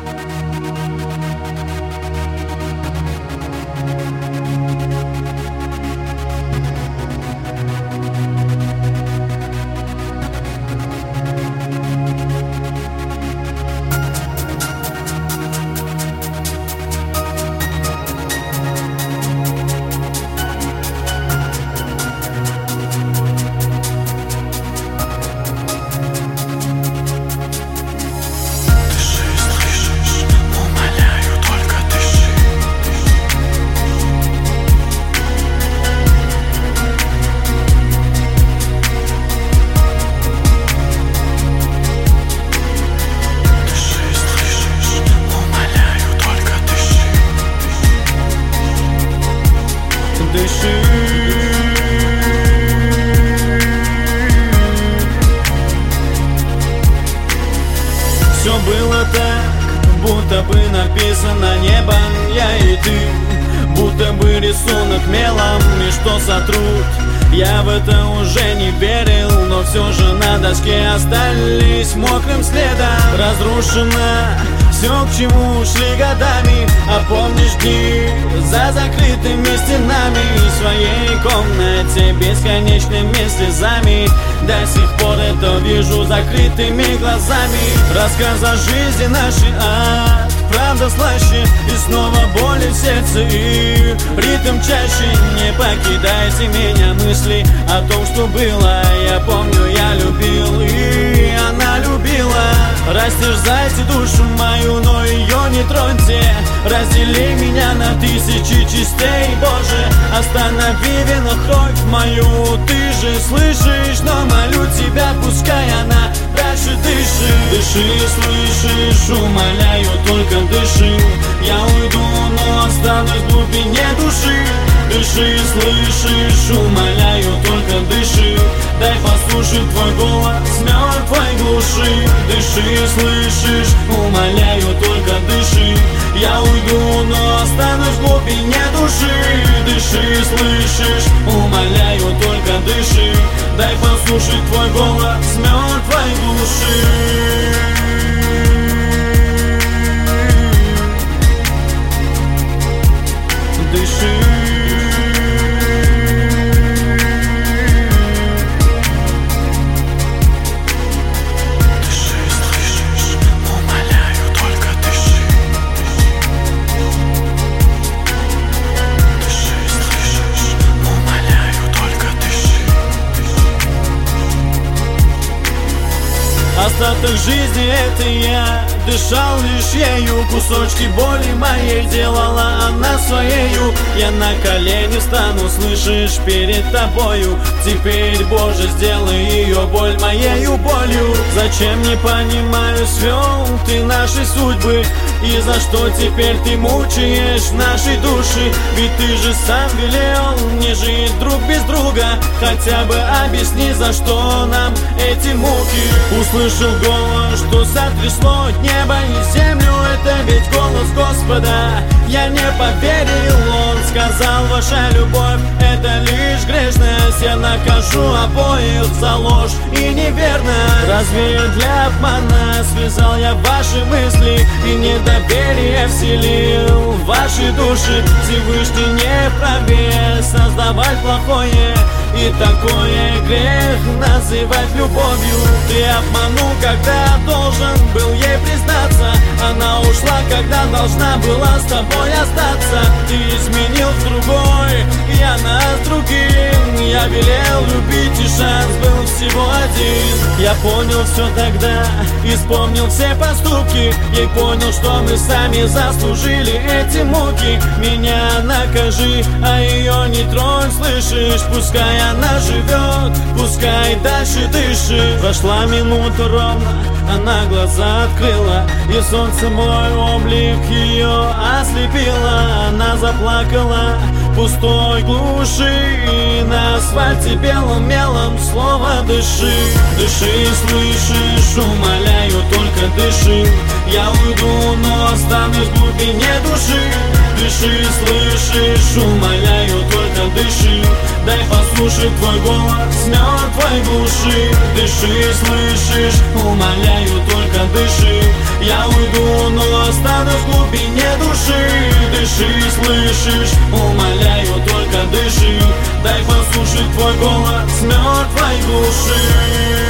Все было так, будто бы написано небом я и ты, будто бы рисунок мелом и что сотрут. Я в это уже не верил, но все же на доске остались мокрым следом. Разрушено все, к чему шли годами. А помнишь дни за закрытыми стенами, в своей комнате бесконечными слезами. До сих пор это вижу закрытыми глазами. Рассказ о жизни нашей, правда слаще. И снова боли в сердце и ритм чаще. Не покидайте меня мысли о том, что было. Я помню, я любил, и она любила. Растерзайте душу мою, но ее не троньте. Раздели меня на тысячи частей, Боже. Останови винокровь мою, ты же слышишь, но молю тебя, пускай она дальше дышит. Дыши, слышишь, умоляю, только дыши. Я уйду, но останусь в глубине души. Дыши, слышишь, умоляю, только дыши. Дай послушать твой голос в мертвой глуши. Дыши, слышишь, умоляю, только дыши. Я уйду, но останусь в глубине души. Дыши, слышишь, умоляю, только дыши. Дай послушать твой голос в мертвой глуши. Остаток жизни это я дышал лишь ею. Кусочки боли моей делала она своею. Я на колени встану, слышишь, перед тобою. Теперь, Боже, сделай ее боль моею болью. Зачем, не понимаю, свел ты наши судьбы? И за что теперь ты мучаешь наши души? Ведь ты же сам велел не жить друг без друга. Хотя бы объясни, за что нам эти муки. Услышал голос, что сотрясло небо и землю. Это ведь голос Господа. Я не поверил, он сказал, ваша любовь это лишь грешность. Я накажу обоих за ложь и неверность. Разве для обмана связал я ваши мысли и недоверие вселил в ваши души? Всевышний не вправе создавать плохое, и такое грех называть любовью. Ты обманул, когда должен был ей признаться. Она ушла, когда должна была с тобой остаться. Ты изменил с другой, я с другим. Я велел любить, и шанс был всего один. Я понял все тогда и вспомнил все поступки. Я понял, что мы сами заслужили эти муки. Меня накажи, а ее не тронь, слышишь? Пускай она живет, пускай дальше дышит. Прошла минута ровно, она глаза открыла, и солнце мой облик ее ослепило. Она заплакала в пустой глуши, и на асфальте белым мелом слово дыши. Дыши, слышишь, умоляю, только дыши. Я уйду, но останусь в глубине души. Дыши, слышишь, умоляю, только дыши. Дай послушать твой голос в мертвой глуши. Дыши, слышишь, умоляю, только дыши. Я уйду, но останусь души. Дыши, слышишь, умоляю, только дыши. Дай послушать твой голос мертвой души.